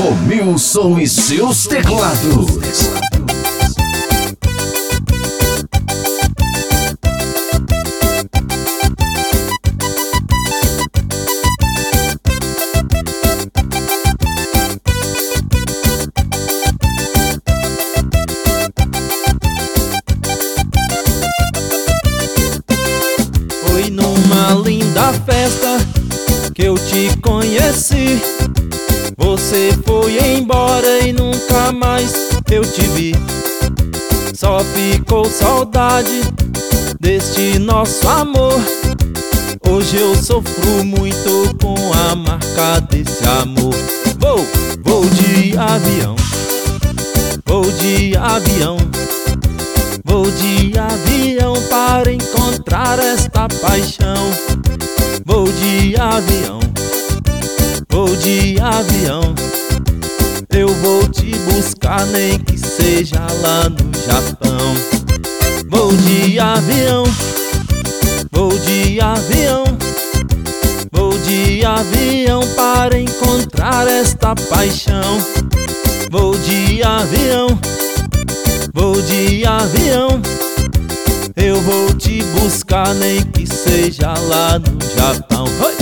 Romilson e seus teclados. Foi numa linda festa que eu te conheci. Você foi embora e nunca mais eu te vi. Só ficou saudade deste nosso amor. Hoje eu sofro muito com a marca desse amor. Vou de avião, vou de avião, vou de avião para encontrar esta paixão. Vou de avião, vou de avião, eu vou te buscar nem que seja lá no Japão. Vou de avião, vou de avião, vou de avião para encontrar esta paixão. Vou de avião, vou de avião, eu vou te buscar nem que seja lá no Japão. Oi!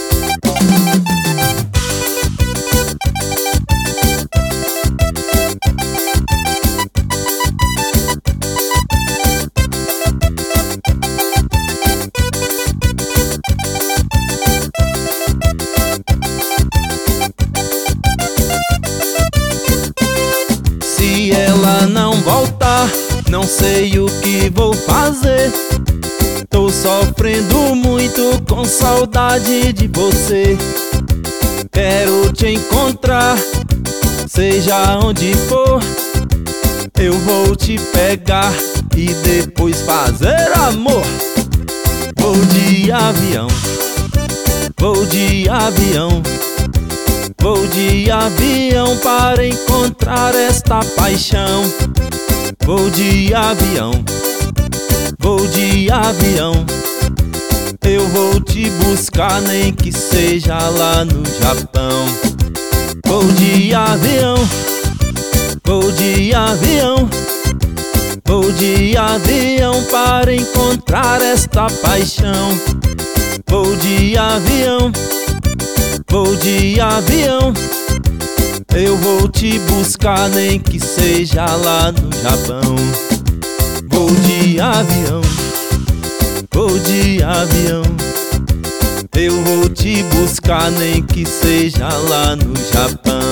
Se ela não voltar, não sei o que vou fazer. Tô sofrendo muito com saudade de você. Quero te encontrar, seja onde for. Eu vou te pegar e depois fazer amor. Vou de avião, vou de avião, vou de avião para encontrar esta paixão. Vou de avião, vou de avião, eu vou te buscar nem que seja lá no Japão. Vou de avião, vou de avião, vou de avião para encontrar esta paixão. Vou de avião, vou de avião, eu vou te buscar nem que seja lá no Japão. Vou de avião, vou de avião, eu vou te buscar nem que seja lá no Japão.